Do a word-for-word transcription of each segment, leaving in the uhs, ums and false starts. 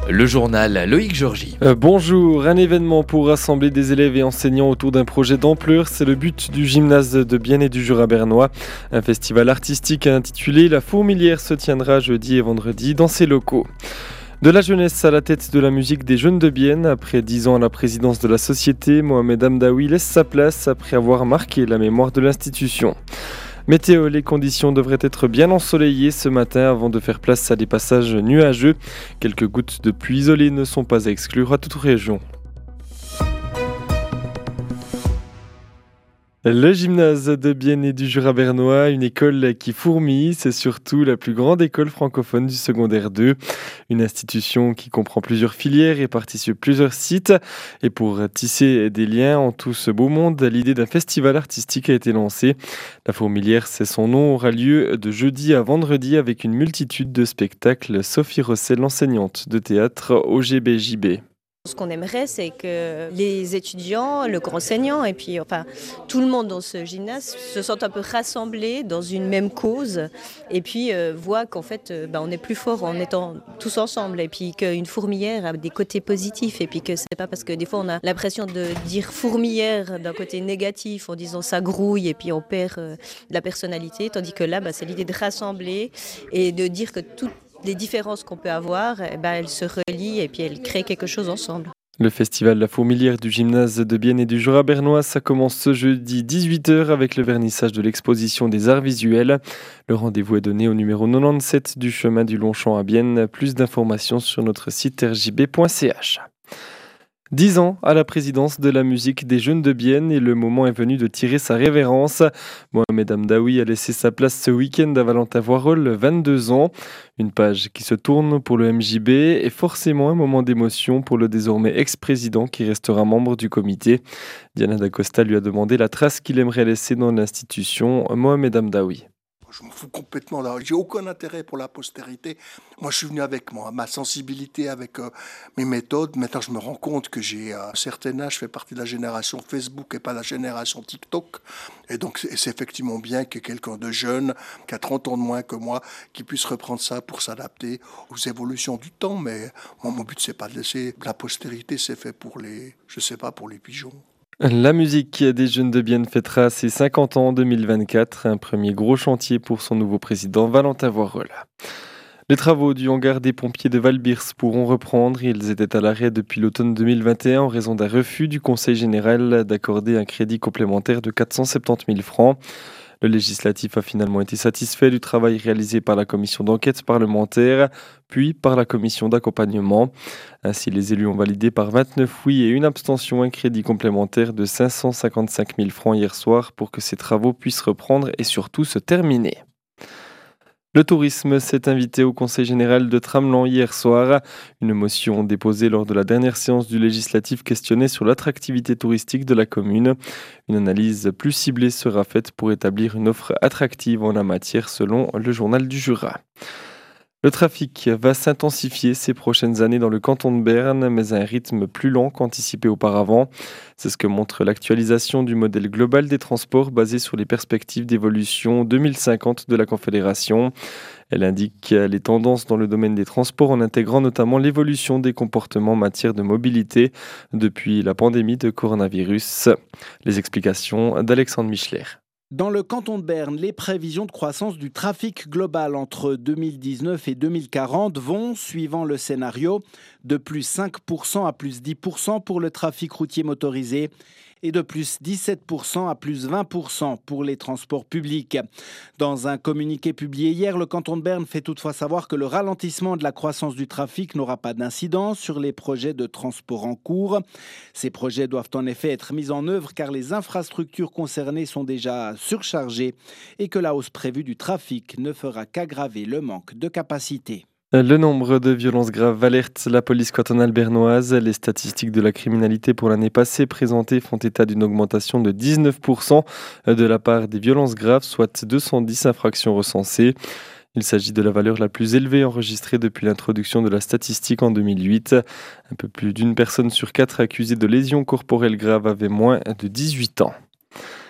Le journal Loïc Georgie. Euh, bonjour, un événement pour rassembler des élèves et enseignants autour d'un projet d'ampleur, c'est le but du gymnase de Bienne et du Jura bernois. Un festival artistique intitulé La Fourmilière se tiendra jeudi et vendredi dans ses locaux. De la jeunesse à la tête de la musique des jeunes de Bienne, après dix ans à la présidence de la société, Mohamed Hamdaoui laisse sa place après avoir marqué la mémoire de l'institution. Météo, les conditions devraient être bien ensoleillées ce matin avant de faire place à des passages nuageux. Quelques gouttes de pluie isolées ne sont pas à exclure à toute région. Le gymnase de Bienne et du Jura bernois, une école qui fourmille, c'est surtout la plus grande école francophone du secondaire deux. Une institution qui comprend plusieurs filières réparties sur plusieurs sites. Et pour tisser des liens en tout ce beau monde, l'idée d'un festival artistique a été lancée. La Fourmilière, c'est son nom, aura lieu de jeudi à vendredi avec une multitude de spectacles. Sophie Rossel, enseignante de théâtre au G B J B. Ce qu'on aimerait, c'est que les étudiants, le enseignant et puis enfin tout le monde dans ce gymnase se sentent un peu rassemblés dans une même cause et puis euh, voient qu'en fait euh, ben, on est plus fort en étant tous ensemble et puis qu'une fourmilière a des côtés positifs et puis que c'est pas parce que des fois on a l'impression de dire fourmilière d'un côté négatif en disant ça grouille et puis on perd euh, de la personnalité, tandis que là ben, c'est l'idée de rassembler et de dire que tout les différences qu'on peut avoir, eh ben, elles se relient et puis elles créent quelque chose ensemble. Le festival La Fourmilière du gymnase de Bienne et du Jura bernois, ça commence ce jeudi dix-huit heures avec le vernissage de l'exposition des arts visuels. Le rendez-vous est donné au numéro quatre-vingt-dix-sept du chemin du Longchamp à Bienne. Plus d'informations sur notre site r j b point c h. Dix ans à la présidence de la musique des jeunes de Bienne et le moment est venu de tirer sa révérence. Mohamed Hamdaoui a laissé sa place ce week-end à Valentin Voirol, vingt-deux ans. Une page qui se tourne pour le M J B et forcément un moment d'émotion pour le désormais ex-président qui restera membre du comité. Diana D'Acosta lui a demandé la trace qu'il aimerait laisser dans l'institution. Mohamed Hamdaoui. Je m'en fous complètement là. J'ai aucun intérêt pour la postérité. Moi, je suis venu avec moi, ma sensibilité, avec euh, mes méthodes. Maintenant, je me rends compte que j'ai euh, un certain âge, je fais partie de la génération Facebook et pas la génération TikTok. Et donc, c'est, c'est effectivement bien que quelqu'un de jeune, qui a trente ans de moins que moi, qui puisse reprendre ça pour s'adapter aux évolutions du temps. Mais moi, mon but, c'est pas de laisser la postérité. C'est fait pour les, je sais pas, pour les pigeons. La musique des jeunes de Bienne fêtera ses cinquante ans en deux mille vingt-quatre, un premier gros chantier pour son nouveau président Valentin Voirol. Les travaux du hangar des pompiers de Valbirs pourront reprendre. Ils étaient à l'arrêt depuis l'automne deux mille vingt et un en raison d'un refus du Conseil général d'accorder un crédit complémentaire de quatre cent soixante-dix mille francs. Le législatif a finalement été satisfait du travail réalisé par la commission d'enquête parlementaire, puis par la commission d'accompagnement. Ainsi, les élus ont validé par vingt-neuf oui et une abstention un crédit complémentaire de cinq cent cinquante-cinq mille francs hier soir pour que ces travaux puissent reprendre et surtout se terminer. Le tourisme s'est invité au Conseil général de Tramelan hier soir. Une motion déposée lors de la dernière séance du législatif questionnait sur l'attractivité touristique de la commune. Une analyse plus ciblée sera faite pour établir une offre attractive en la matière selon le journal du Jura. Le trafic va s'intensifier ces prochaines années dans le canton de Berne, mais à un rythme plus lent qu'anticipé auparavant. C'est ce que montre l'actualisation du modèle global des transports basé sur les perspectives d'évolution deux mille cinquante de la Confédération. Elle indique les tendances dans le domaine des transports en intégrant notamment l'évolution des comportements en matière de mobilité depuis la pandémie de coronavirus. Les explications d'Alexandre Michler. Dans le canton de Berne, les prévisions de croissance du trafic global entre deux mille dix-neuf et deux mille quarante vont, suivant le scénario, de plus cinq pour cent à plus dix pour cent pour le trafic routier motorisé et de plus dix-sept pour cent à plus vingt pour cent pour les transports publics. Dans un communiqué publié hier, le canton de Berne fait toutefois savoir que le ralentissement de la croissance du trafic n'aura pas d'incidence sur les projets de transport en cours. Ces projets doivent en effet être mis en œuvre car les infrastructures concernées sont déjà surchargées et que la hausse prévue du trafic ne fera qu'aggraver le manque de capacité. Le nombre de violences graves alerte la police cantonale bernoise. Les statistiques de la criminalité pour l'année passée présentées font état d'une augmentation de dix-neuf pour cent de la part des violences graves, soit deux cent dix infractions recensées. Il s'agit de la valeur la plus élevée enregistrée depuis l'introduction de la statistique en deux mille huit. Un peu plus d'une personne sur quatre accusée de lésions corporelles graves avait moins de dix-huit ans.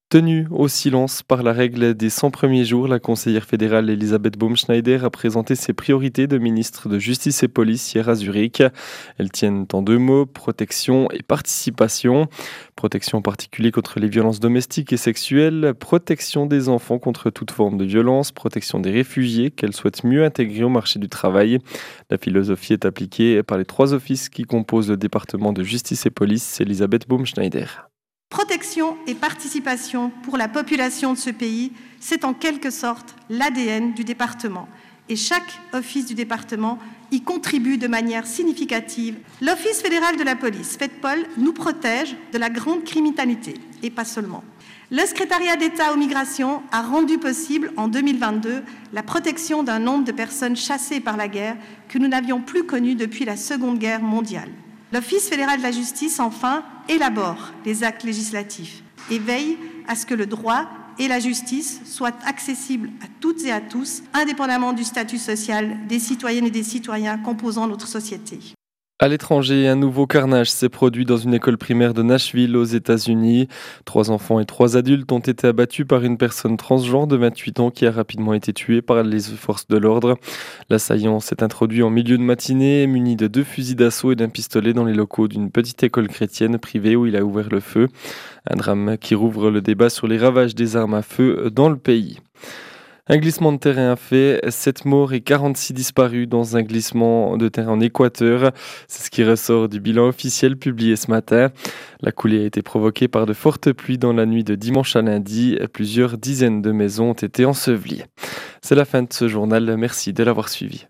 Tenue au silence par la règle des cent premiers jours, la conseillère fédérale Elisabeth Baumschneider a présenté ses priorités de ministre de Justice et Police hier à Zurich. Elles tiennent en deux mots, protection et participation. Protection en particulier contre les violences domestiques et sexuelles, protection des enfants contre toute forme de violence, protection des réfugiés qu'elle souhaite mieux intégrer au marché du travail. La philosophie est appliquée par les trois offices qui composent le département de Justice et Police, Elisabeth Baumschneider. Protection et participation pour la population de ce pays, c'est en quelque sorte l'A D N du département. Et chaque office du département y contribue de manière significative. L'Office fédéral de la police, FEDPOL, nous protège de la grande criminalité, et pas seulement. Le secrétariat d'État aux migrations a rendu possible en deux mille vingt-deux la protection d'un nombre de personnes chassées par la guerre que nous n'avions plus connu depuis la Seconde Guerre mondiale. L'Office fédéral de la justice, enfin, élabore les actes législatifs et veille à ce que le droit et la justice soient accessibles à toutes et à tous, indépendamment du statut social des citoyennes et des citoyens composant notre société. À l'étranger, un nouveau carnage s'est produit dans une école primaire de Nashville aux États-Unis. Trois enfants et trois adultes ont été abattus par une personne transgenre de vingt-huit ans qui a rapidement été tuée par les forces de l'ordre. L'assaillant s'est introduit en milieu de matinée, muni de deux fusils d'assaut et d'un pistolet dans les locaux d'une petite école chrétienne privée où il a ouvert le feu. Un drame qui rouvre le débat sur les ravages des armes à feu dans le pays. Un glissement de terrain a fait sept morts et quarante-six disparus dans un glissement de terrain en Équateur. C'est ce qui ressort du bilan officiel publié ce matin. La coulée a été provoquée par de fortes pluies dans la nuit de dimanche à lundi. Plusieurs dizaines de maisons ont été ensevelies. C'est la fin de ce journal. Merci de l'avoir suivi.